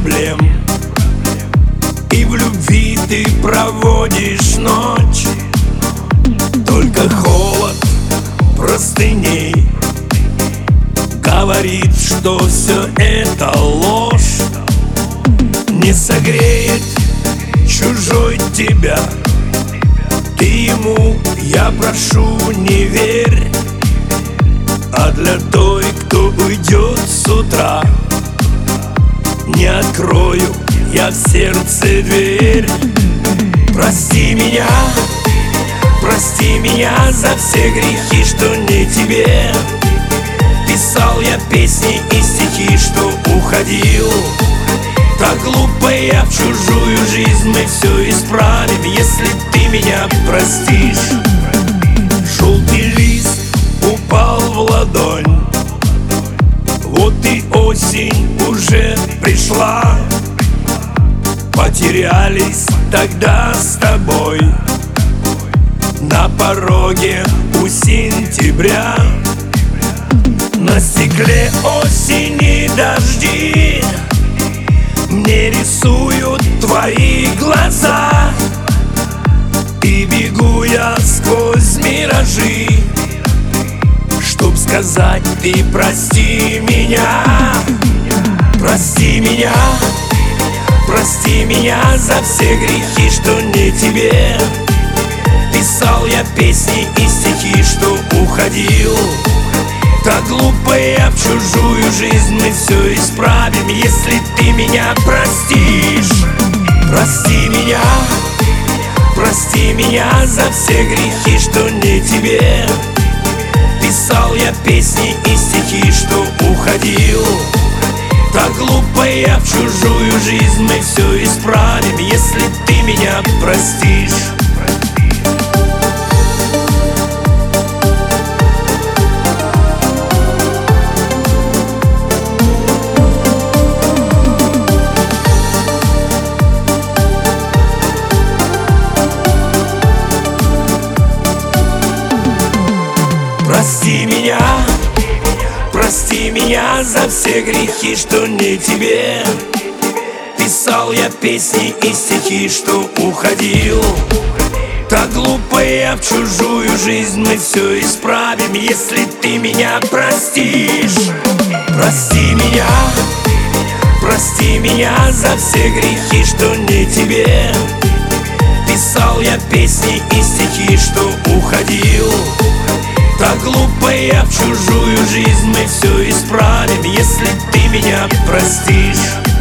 проблем, и в любви ты проводишь ночь. Только холод простыней говорит, что все это ложь. Не согреет чужой тебя, ты ему, я прошу, не верь. А для той, кто уйдет с утра, не открою я в сердце дверь. Прости меня за все грехи, что не тебе. Писал я песни и стихи, что уходил. Так глупо я в чужую жизнь, мы все исправим, если ты меня простишь. Желтый лист упал в ладонь, вот и осень уже пришла. Потерялись тогда с тобой на пороге у сентября. На стекле осени дожди мне рисуют твои глаза, и бегу я сквозь миражи, чтоб сказать: ты прости меня. Прости меня, прости меня за все грехи, что не тебе. Писал я песни и стихи, что уходил. Так глупо я в чужую жизнь, мы все исправим, если ты меня простишь. Прости меня за все грехи, что не тебе. Писал я песни и стихи, что уходил. Так глупо я в чужую жизнь, мы все исправим, если ты меня простишь. Прости меня за все грехи, что не тебе. Писал я песни и стихи, что уходил. Так глупо я в чужую жизнь, мы все исправим, если ты меня простишь. Прости меня за все грехи, что не тебе. Писал я песни и стихи, что уходил. Так глупо я в чужую жизнь, мы все исправим, если ты меня простишь.